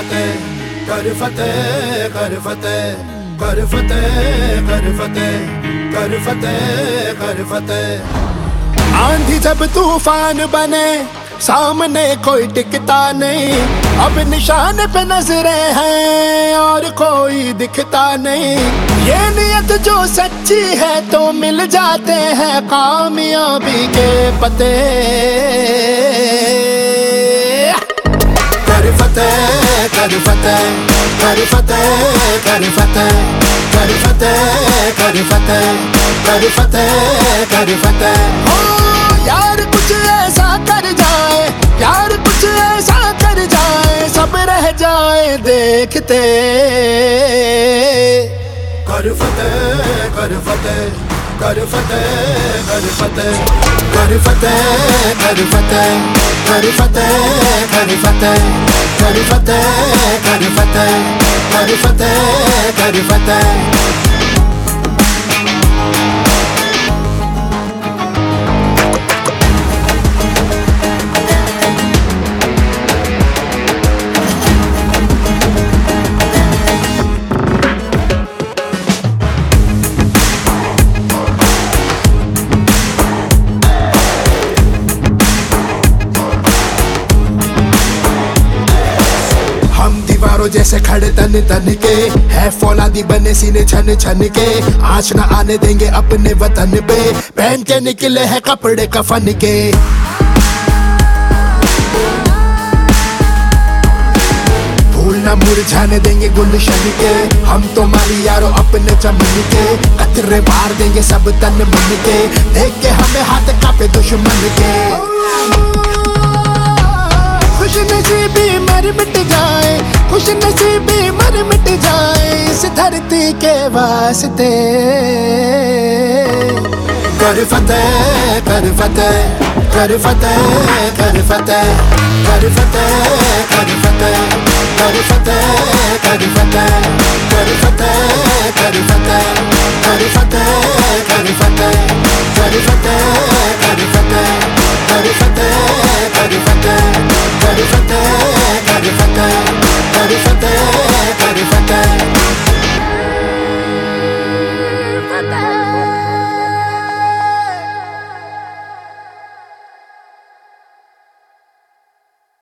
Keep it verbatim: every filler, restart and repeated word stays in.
फतेह कर फतेह कर फतेह कर फतेह कर फतेह कर फतेह कर फतेह। आंधी जब तूफान बने सामने कोई टिकता नहीं, अब निशान पे नजरें हैं और कोई दिखता नहीं। ये नियत जो सच्ची है तो मिल जाते हैं कामयाबी के पते। कर फतेह कर फतेह कर फतेह कर फतेह कर फतेह कर फतेह कर फतेह कर फतेह। हो यार कुछ ऐसा कर जाए, यार कुछ ऐसा कर जाए, सब रह जाए देखते। कर फतेह कर फतेह कर फतेह कर फतेह कर फतेह कर फतेह कर फतेह कर फतेह कर फतेह कर फतेह कर फतेह कर फतेह। जैसे खड़े तन तन के है फौलादी बने सीने छन छन के। आँच न आने देंगे अपने वतन पे, पहन के निकले हैं कपड़े कफन के। फूल न मुरझाने देंगे गुलशन के, हम तो मारी यारो अपने चमन के। कतरे मार देंगे सब तन मन के, देख के हमें हाथ कांपे दुश्मन के। खुश नसीबी मर मिट जाए, खुश नसीबी मर मिट जाए इस धरती के वास्ते। कर फतेह कर फतेह कर फतेह कर फतेह कर फतेह कर फतेह कर फतेह कर फतेह कर फतेह कर फतेह कर फतेह कर फतेह कर फतेह कर फतेह कर फतेह कर फतेह कर फतेह